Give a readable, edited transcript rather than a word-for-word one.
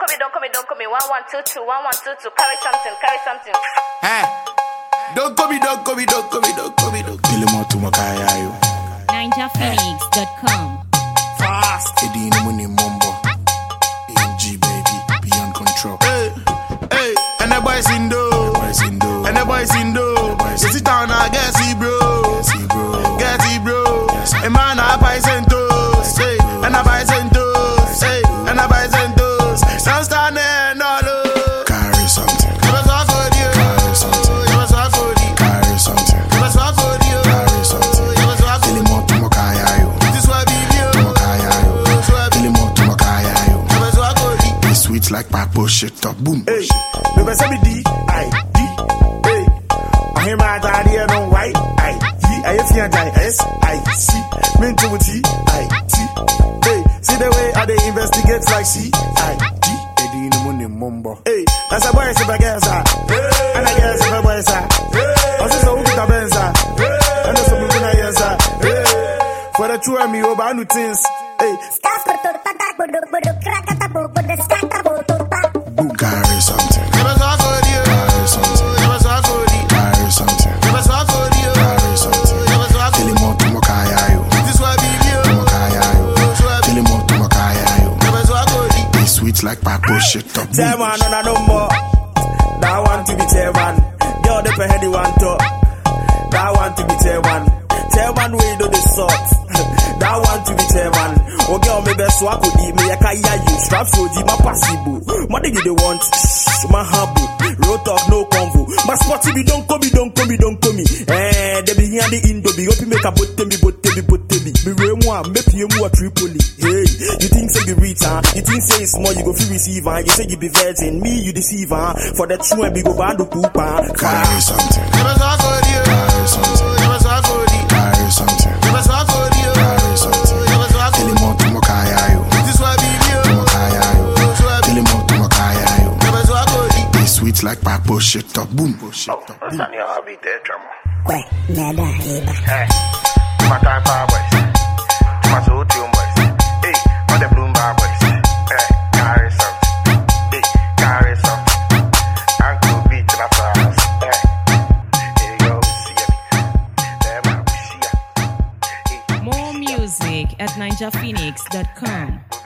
call me. 1122, 1122. Carry something. Hey, don't call me. Kill him out to Makayayo. NinjaPhoenix.com. Fast. Eddie money mumbo. AMG baby, beyond control. Hey, and the boys in do. You sit down, I guess he bro. A man I buy centos, hey, and I buy centos, hey, and I buy centos. Don't stand there, no. Carry something. Give us all for you. Carry something. Give us all for you. Carry something. Give us all for you. Carry something. Give us all for you. Filimo to Makayayo. This is what we do. Makayayo. Filimo to Makayayo. Give us all for you. It's sweet like papo shit up, boom. Hey, never say me D, I D. Hey, I hear my daddy and on white. I feel S-I-C, mean to T-I-T. Hey, see the way I they investigate like C-I-D. Eddie in the money mumbo. Hey, that's a boy, if I guess and I guess if I boy, I was just a hook at Benza. And that's a moving answer. For the true and me over new things. Hey, carry something. Give us all for you. Carry something. Give us all for you. Carry something. Give us all for you. Carry something. Sweet like papo shit up. Chairman on a number. That want to be chairman. Girl, the heady one top. That want to be chairman. Chairman, we do the sort. That want to be chairman. Oh, girl, me best swap with me. I can't hear you. Strap so deep, my passible. What do you want? My humble. Road talk, no convo. My spotty be don't call me. They be here the Indo. Be up, make a bottemi. Be remwa, make you more Tripoli. Hey, you think say you reach, huh? You think say it's small, you go free receive, huh? You say you be virgin, me you deceive, huh? For the true and be go band of poop, huh? Carry something. Give us all for you. Carry something. Give us all for you. Carry something. Give us all for you. Carry something. Give us all for you. Filimo to Makayayo. This is what we do. Makayayo. Filimo to Makayayo. Give us all for you. They sweet like papo shit up, boom. I'll be there, drama. Wait, nada, hey, my time for boys. My soul to boys. Hey, my the bloom bar boys. Hey, carry something. Hey, carry something. Uncle beat in a fast. Hey, you go see me. More music at NinjaPhoenix.com.